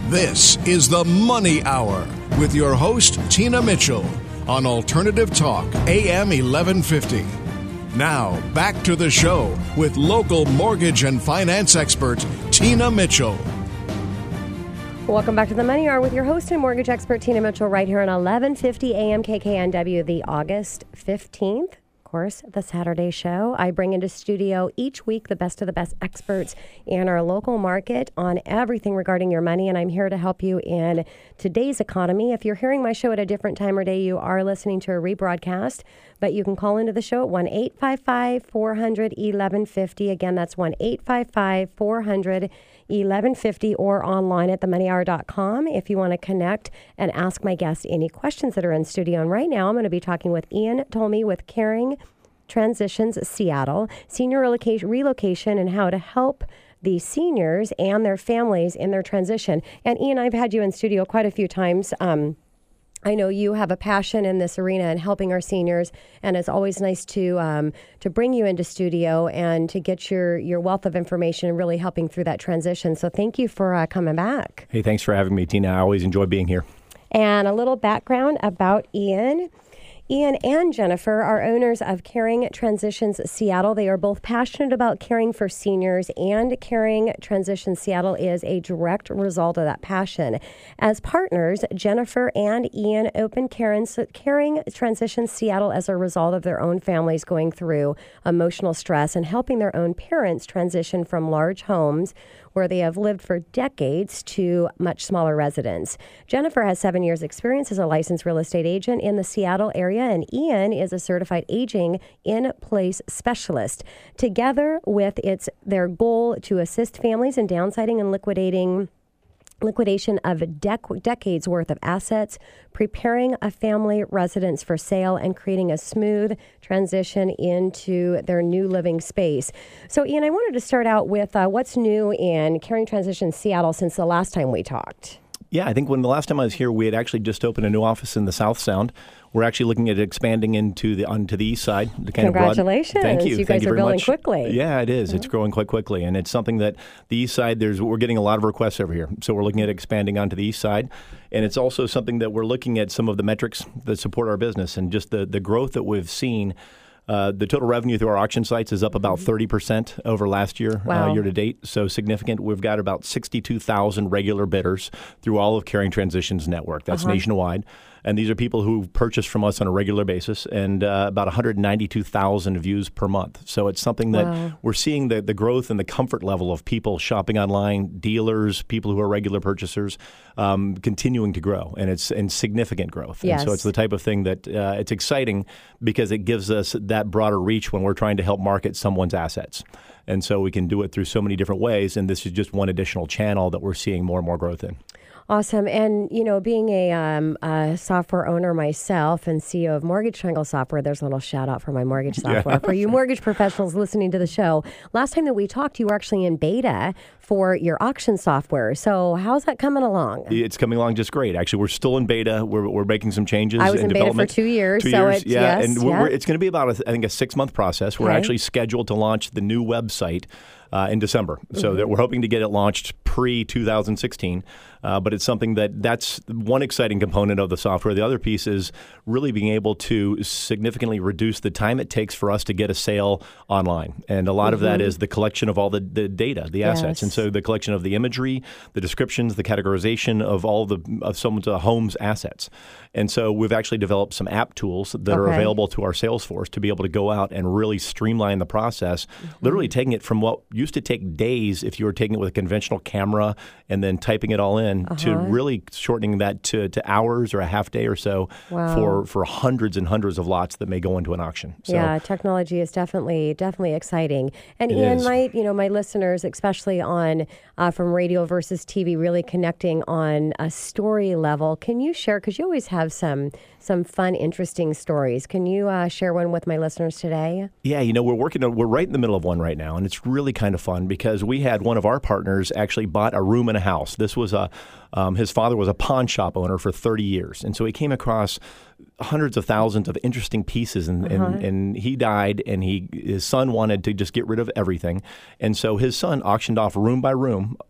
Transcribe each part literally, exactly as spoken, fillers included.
This is the Money Hour with your host, Tina Mitchell, on Alternative Talk, A M eleven fifty. Now, back to the show with local mortgage and finance expert, Tina Mitchell. Welcome back to the Money Hour with your host and mortgage expert, Tina Mitchell, right here on eleven fifty A M K K N W, the August fifteenth. Of course, the Saturday show. I bring into studio each week the best of the best experts in our local market on everything regarding your money, and I'm here to help you in today's economy. If you're hearing my show at a different time or day, you are listening to a rebroadcast, but you can call into the show at one eight five five, four hundred, eleven fifty. Again, that's one eight five five, four hundred, eleven fifty, or online at the money hour dot com if you want to connect and ask my guests any questions that are in studio. And right now, I'm going to be talking with Ian Tolmie with Caring Transitions Seattle, senior relocation, relocation and how to help the seniors and their families in their transition. And Ian, I've had you in studio quite a few times. Um, I know you have a passion in this arena and helping our seniors, and it's always nice to um, to bring you into studio and to get your, your wealth of information and really helping through that transition. So thank you for uh, coming back. Hey, thanks for having me, Tina. I always enjoy being here. And a little background about Ian. Ian and Jennifer are owners of Caring Transitions Seattle. They are both passionate about caring for seniors, and Caring Transitions Seattle is a direct result of that passion. As partners, Jennifer and Ian opened Caring Transitions Seattle as a result of their own families going through emotional stress and helping their own parents transition from large homes where they have lived for decades to much smaller residents. Jennifer has seven years experience as a licensed real estate agent in the Seattle area, and Ian is a certified aging in place specialist. Together with its their goal to assist families in downsizing and liquidating liquidation of dec- decades worth of assets, preparing a family residence for sale, and creating a smooth transition into their new living space. So, Ian, I wanted to start out with uh, what's new in Caring Transitions Seattle since the last time we talked. Yeah, I think when the last time I was here, we had actually just opened a new office in the South Sound. We're actually looking at expanding into the onto the east side. The kind Congratulations. Of broad, thank you. You thank guys you are very building much. quickly. Yeah, it is. Mm-hmm. It's growing quite quickly. And it's something that the east side, there's we're getting a lot of requests over here. So we're looking at expanding onto the east side. And it's also something that we're looking at some of the metrics that support our business and just the, the growth that we've seen. Uh, the total revenue through our auction sites is up about thirty percent over last year, wow. uh, year to date. So significant. We've got about sixty-two thousand regular bidders through all of Caring Transitions Network. That's uh-huh. nationwide. And these are people who purchase from us on a regular basis, and uh, about one hundred ninety-two thousand views per month. So it's something that wow. we're seeing the, the growth and the comfort level of people shopping online, dealers, people who are regular purchasers, um, continuing to grow. And it's in significant growth. Yes. And so it's the type of thing that uh, it's exciting because it gives us that broader reach when we're trying to help market someone's assets. And so we can do it through so many different ways. And this is just one additional channel that we're seeing more and more growth in. Awesome. And, you know, being a, um, a software owner myself and C E O of Mortgage Triangle Software, there's a little shout out for my mortgage software. Yeah. For you mortgage professionals listening to the show, last time that we talked, you were actually in beta for your auction software. So how's that coming along? It's coming along just great. Actually, we're still in beta. We're, we're making some changes. I was in, in beta development. for two years. Two so years, it's, yeah. yes, and we're, yeah. we're, it's going to be about, a, I think, a six-month process. We're okay. actually scheduled to launch the new website Uh, in December. So mm-hmm. that we're hoping to get it launched pre twenty sixteen. Uh, but it's something that that's one exciting component of the software. The other piece is really being able to significantly reduce the time it takes for us to get a sale online. And a lot mm-hmm. of that is the collection of all the, the data, the yes. assets. And so the collection of the imagery, the descriptions, the categorization of all the of someone's uh, home's assets. And so we've actually developed some app tools that okay. are available to our sales force to be able to go out and really streamline the process, mm-hmm. literally taking it from what used to take days if you were taking it with a conventional camera and then typing it all in uh-huh. to really shortening that to, to hours or a half day or so wow. for, for hundreds and hundreds of lots that may go into an auction. So, yeah, technology is definitely definitely exciting. And it Ian, is. my you know my listeners, especially on uh, from radio versus T V, really connecting on a story level. Can you share? Because you always have some some fun, interesting stories. Can you uh, share one with my listeners today? Yeah, you know, we're working. We're right in the middle of one right now, and it's really kind of fun because we had one of our partners actually bought a room in a house. This was a um, his father was a pawn shop owner for thirty years, and so he came across hundreds of thousands of interesting pieces, and, uh-huh. and, and he died, and he his son wanted to just get rid of everything, and so his son auctioned off room by room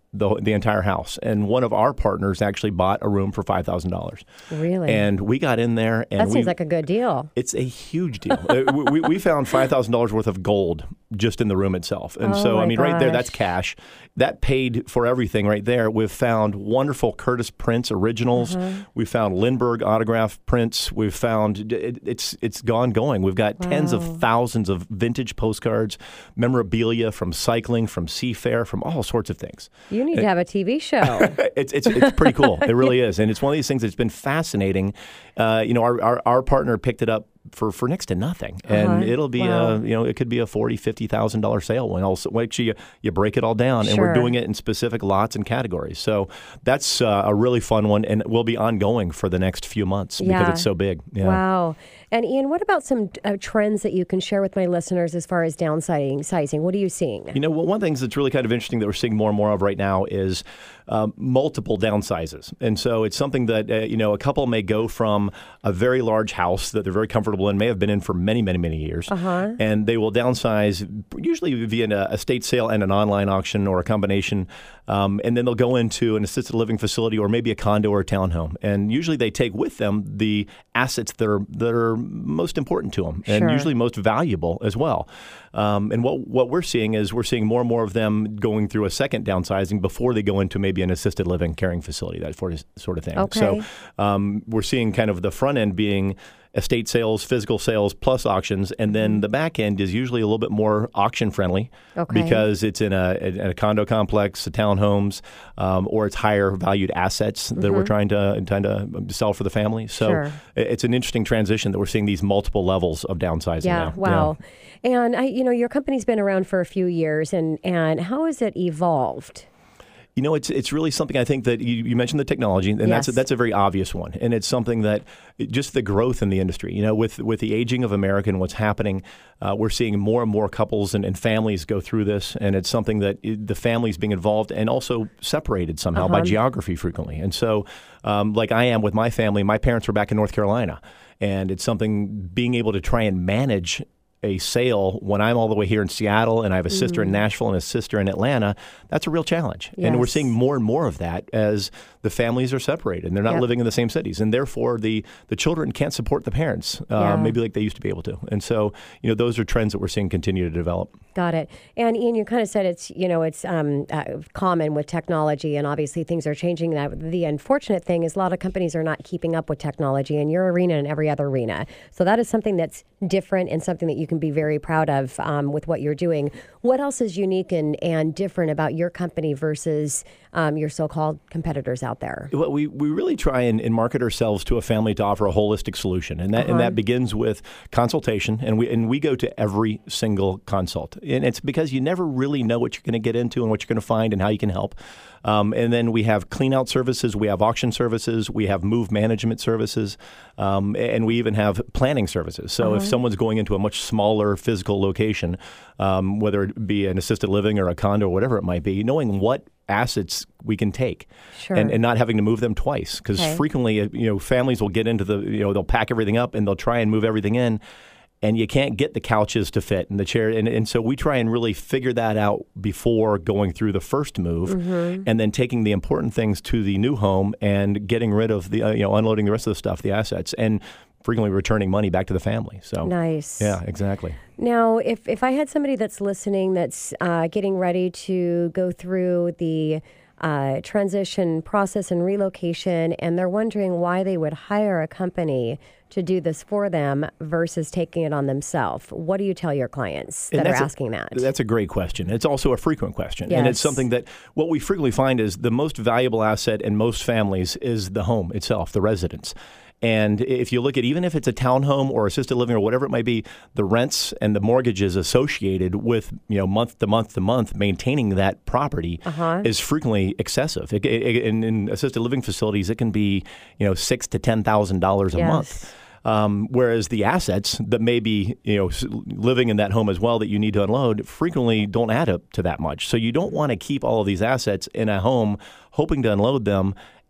the the entire house. And one of our partners actually bought a room for five thousand dollars. Really? And we got in there. And that we, seems like a good deal. It's a huge deal. Uh, we, we found five thousand dollars worth of gold just in the room itself. And oh so, I mean, gosh. right there, that's cash. That paid for everything right there. We've found wonderful Curtis Prince originals. Uh-huh. We found Lindbergh autograph prints. We've found it, it's it's gone going. We've got wow. tens of thousands of vintage postcards, memorabilia from cycling, from Seafair, from all sorts of things. You need it, to have a T V show. it's, it's it's pretty cool. It really is. And it's one of these things that's been fascinating. Uh, you know, our, our, our partner picked it up for, for next to nothing. And uh-huh. it'll be wow. a, you know, it could be a forty thousand dollars, fifty thousand dollars sale when also, when actually you, you break it all down. Sure. And we're doing it in specific lots and categories. So that's uh, a really fun one and will be ongoing for the next few months yeah. because it's so big. Yeah. Wow. And Ian, what about some uh, trends that you can share with my listeners as far as downsizing? Sizing? What are you seeing? You know, well, one of the things that's really kind of interesting that we're seeing more and more of right now is um, multiple downsizes. And so it's something that, uh, you know, a couple may go from a very large house that they're very comfortable in, may have been in for many, many, many years, uh-huh. and they will downsize usually via a estate sale and an online auction or a combination. Um, and then they'll go into an assisted living facility or maybe a condo or a townhome. And usually they take with them the assets that are that are most important to them and sure. usually most valuable as well. Um, and what what we're seeing is we're seeing more and more of them going through a second downsizing before they go into maybe an assisted living caring facility, that sort of thing. Okay. So um, we're seeing kind of the front end being estate sales, physical sales, plus auctions. And then the back end is usually a little bit more auction friendly okay. because it's in a, in a condo complex, a townhomes, um, or it's higher valued assets that mm-hmm. we're trying to, trying to sell for the family. So sure. it's an interesting transition that we're seeing these multiple levels of downsizing yeah, now. Wow. Yeah. And, I, you know, your company's been around for a few years, and, and how has it evolved? You know, it's it's really something I think that you, you mentioned the technology, and yes. that's a, that's a very obvious one. And it's something that just the growth in the industry, you know, with with the aging of America and what's happening, uh, we're seeing more and more couples and, and families go through this. And it's something that it, the families being involved and also separated somehow uh-huh. by geography frequently. And so um, like I am with my family, my parents were back in North Carolina. And it's something being able to try and manage a sale when I'm all the way here in Seattle and I have a sister mm. in Nashville and a sister in Atlanta, that's a real challenge. Yes. And we're seeing more and more of that as the families are separated and they're not yep. living in the same cities. And therefore, the, the children can't support the parents, uh, yeah. maybe like they used to be able to. And so, you know, those are trends that we're seeing continue to develop. Got it. And Ian, you kind of said it's, you know, it's um, uh, common with technology, and obviously things are changing. That the unfortunate thing is a lot of companies are not keeping up with technology in your arena and every other arena. So that is something that's different and something that you can be very proud of um, with what you're doing. What else is unique and, and different about your company versus um, your so-called competitors out there? Well, we, we really try and, and market ourselves to a family to offer a holistic solution, and that uh-huh. and that begins with consultation, and we and we go to every single consult, and it's because you never really know what you're going to get into and what you're going to find and how you can help. Um, and then we have clean out services, we have auction services, we have move management services, um, and we even have planning services. So uh-huh. if someone's going into a much smaller physical location, um, whether it be an assisted living or a condo or whatever it might be, knowing what assets we can take sure. and, and not having to move them twice. Because okay. frequently, you know, families will get into the, you know, they'll pack everything up and they'll try and move everything in. And you can't get the couches to fit and the chair. And, and so we try and really figure that out before going through the first move mm-hmm. and then taking the important things to the new home and getting rid of the, uh, you know, unloading the rest of the stuff, the assets, and frequently returning money back to the family. So nice. Yeah, exactly. Now, if, if I had somebody that's listening that's uh, getting ready to go through the uh, transition process and relocation, and they're wondering why they would hire a company to do this for them versus taking it on themselves, what do you tell your clients that are asking a, that? That's a great question. It's also a frequent question. Yes. And it's something that what we frequently find is the most valuable asset in most families is the home itself, the residence. And if you look at, even if it's a townhome or assisted living or whatever it might be, the rents and the mortgages associated with, you know, month to month to month maintaining that property uh-huh. is frequently excessive. It, it, in, in assisted living facilities, it can be, you know, six to ten thousand dollars a yes. month. Um, whereas the assets that may be, you know, living in that home as well that you need to unload frequently don't add up to that much. So you don't want to keep all of these assets in a home hoping to unload them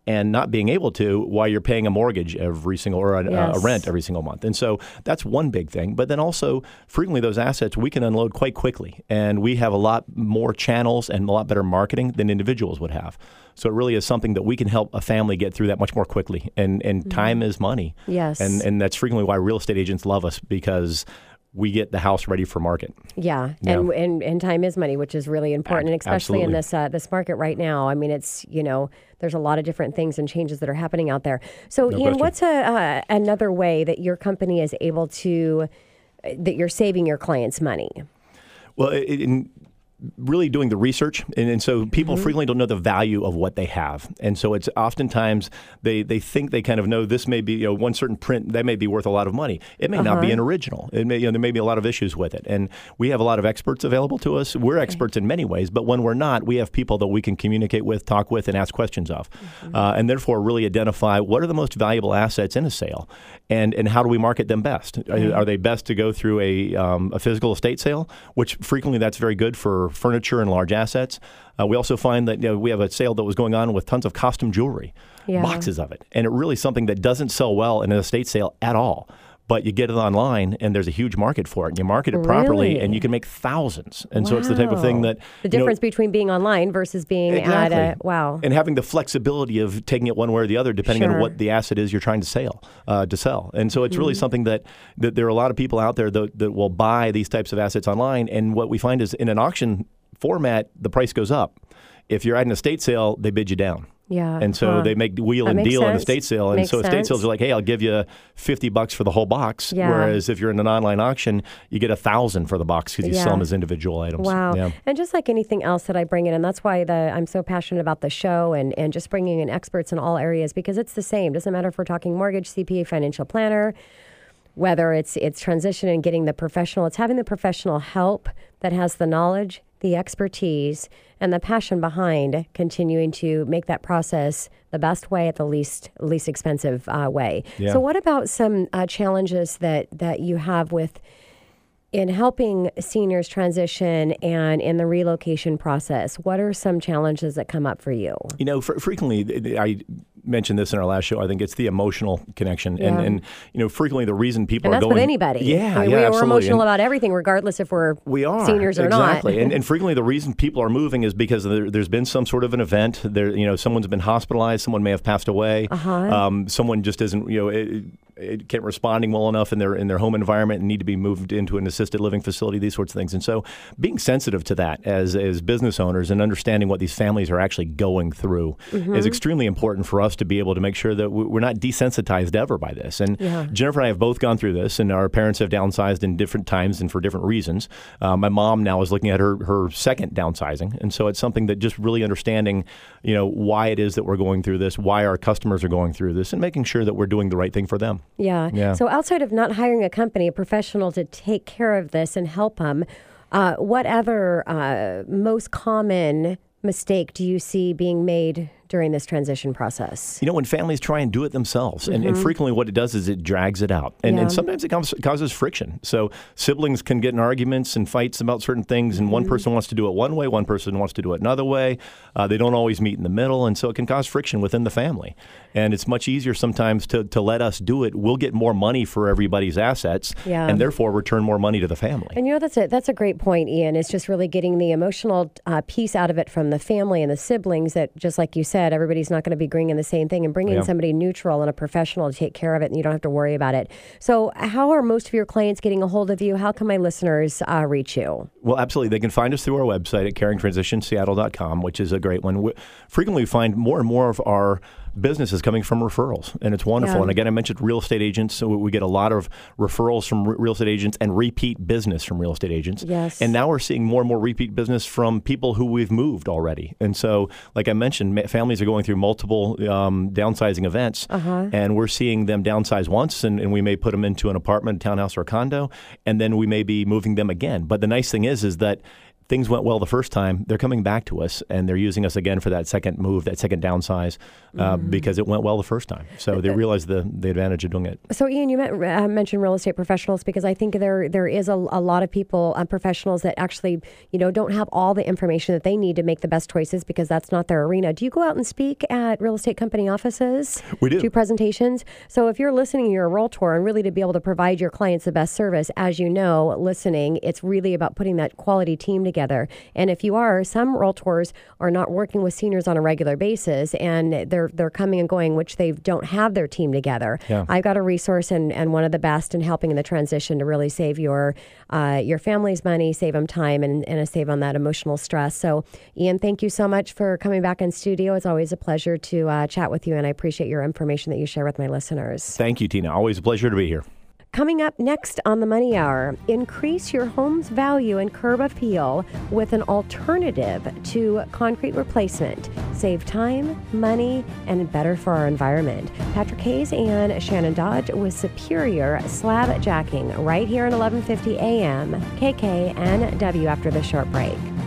and not being able to while you're paying a mortgage every single or a, Yes. a rent every single month. And so that's one big thing. But then also frequently those assets we can unload quite quickly, and we have a lot more channels and a lot better marketing than individuals would have. So it really is something that we can help a family get through that much more quickly. And and mm-hmm. time is money. Yes. And and that's frequently why real estate agents love us, because we get the house ready for market. Yeah, Yeah. and, and and time is money, which is really important, A- and especially in absolutely. this uh, this market right now. I mean, it's you know, there's a lot of different things and changes that are happening out there. So, No Ian, question. what's a uh, another way that your company is able to that you're saving your clients money? Well, it, in really doing the research, and, and so people Mm-hmm. frequently don't know the value of what they have, and so it's oftentimes they they think they kind of know this may be, you know, one certain print that may be worth a lot of money. It may not be Uh-huh. an original. It may, you know, there may be a lot of issues with it, and we have a lot of experts available to us. We're experts in many ways, but when we're not, we have people that we can communicate with, talk with, and ask questions of, Mm-hmm. uh, and therefore really identify what are the most valuable assets in a sale, and and how do we market them best? Are, are they best to go through a um, a physical estate sale, which frequently that's very good for furniture and large assets. Uh, we also find that, you know, we have a sale that was going on with tons of costume jewelry, Yeah. boxes of it, and it really is something that doesn't sell well in an estate sale at all. But you get it online, and there's a huge market for it. And you market it properly, Really? and you can make thousands. And so it's the type of thing Wow. that The you know, difference between being online versus being Exactly. at a wow. and having the flexibility of taking it one way or the other, depending Sure. on what the asset is you're trying to sell, uh, to sell. And so it's really Mm-hmm. something that, that there are a lot of people out there that, that will buy these types of assets online. And what we find is in an auction format, the price goes up. If you're at an estate sale, they bid you down. Yeah. And so huh. they make wheel That and makes deal in sense. estate sale. And Makes so estate sense. sales are like, hey, I'll give you fifty bucks for the whole box. Yeah. Whereas if you're in an online auction, you get a thousand for the box because you Yeah. sell them as individual items. Wow. Yeah. And just like anything else that I bring in, and that's why the I'm so passionate about the show and, and just bringing in experts in all areas, because it's the same. Doesn't matter if we're talking mortgage, C P A, financial planner, whether it's it's transition and getting the professional, it's having the professional help that has the knowledge, the expertise, and the passion behind continuing to make that process the best way at the least least expensive uh, way. Yeah. So what about some uh, challenges that, that you have with in helping seniors transition and in the relocation process? What are some challenges that come up for you? You know, fr- frequently, th- th- I mentioned this in our last show. I think it's the emotional connection, Yeah. and, and you know, frequently the reason people And are that's going. with anybody. Yeah, I mean, yeah, we, we're absolutely. emotional And about everything, regardless if we're we are seniors or exactly. not. and, and frequently the reason people are moving is because there, there's been some sort of an event. There, you know, someone's been hospitalized. Someone may have passed away. Uh-huh. Um, someone just isn't, you know, it, it can't responding well enough in their in their home environment and need to be moved into an assisted living facility. These sorts of things. And so, being sensitive to that as as business owners and understanding what these families are actually going through Mm-hmm. is extremely important for us to be able to make sure that we- we're not desensitized ever by this. And Yeah. Jennifer and I have both gone through this, and our parents have downsized in different times and for different reasons. Uh, my mom now is looking at her her second downsizing, and so it's something that just really understanding, you know, why it is that we're going through this, why our customers are going through this, and making sure that we're doing the right thing for them. Yeah. Yeah. So outside of not hiring a company, a professional to take care of this and help them, uh, what other uh, most common mistake do you see being made during this transition process? You know, when families try and do it themselves, and, and frequently what it does is it drags it out. And, Yeah. and sometimes it comes, causes friction. So siblings can get in arguments and fights about certain things, and one person wants to do it one way, one person wants to do it another way. Uh, they don't always meet in the middle, and so it can cause friction within the family. And it's much easier sometimes to, to let us do it. We'll get more money for everybody's assets, Yeah. and therefore return more money to the family. And you know, that's a, that's a great point, Ian. It's just really getting the emotional uh, piece out of it from the family and the siblings that, just like you said, everybody's not going to be bringing the same thing, and bringing Yeah. in somebody neutral and a professional to take care of it, and you don't have to worry about it. So how are most of your clients getting a hold of you? How can my listeners uh, reach you? Well, absolutely. They can find us through our website at caring transition seattle dot com, which is a great one. We frequently find more and more of our business is coming from referrals, and it's wonderful. Yeah. And again, I mentioned real estate agents, so we get a lot of referrals from re- real estate agents and repeat business from real estate agents. Yes. And now we're seeing more and more repeat business from people who we've moved already. And so, like I mentioned, ma- families are going through multiple um, downsizing events, Uh-huh. and we're seeing them downsize once, and, and we may put them into an apartment, townhouse, or condo, and then we may be moving them again. But the nice thing is, is that things went well the first time, they're coming back to us and they're using us again for that second move, that second downsize, uh, mm. because it went well the first time. So they realize the, the advantage of doing it. So Ian, you met, uh, mentioned real estate professionals because I think there there is a, a lot of people, uh, professionals that actually, you know, don't have all the information that they need to make the best choices because that's not their arena. Do you go out and speak at real estate company offices? We do. Do presentations? So if you're listening, you're a realtor, and really to be able to provide your clients the best service, as you know, listening, it's really about putting that quality team together. And if you are, some realtors are not working with seniors on a regular basis, and they're they're coming and going, which they don't have their team together. Yeah. I've got a resource and, and one of the best in helping in the transition to really save your uh, your family's money, save them time, and, and a save on that emotional stress. So, Ian, thank you so much for coming back in studio. It's always a pleasure to uh, chat with you, and I appreciate your information that you share with my listeners. Thank you, Tina. Always a pleasure to be here. Coming up next on the Money Hour, increase your home's value and curb appeal with an alternative to concrete replacement. Save time, money, and better for our environment. Patrick Hayes and Shannon Dodge with Superior Slab Jacking right here at eleven fifty a.m. K K N W after the short break.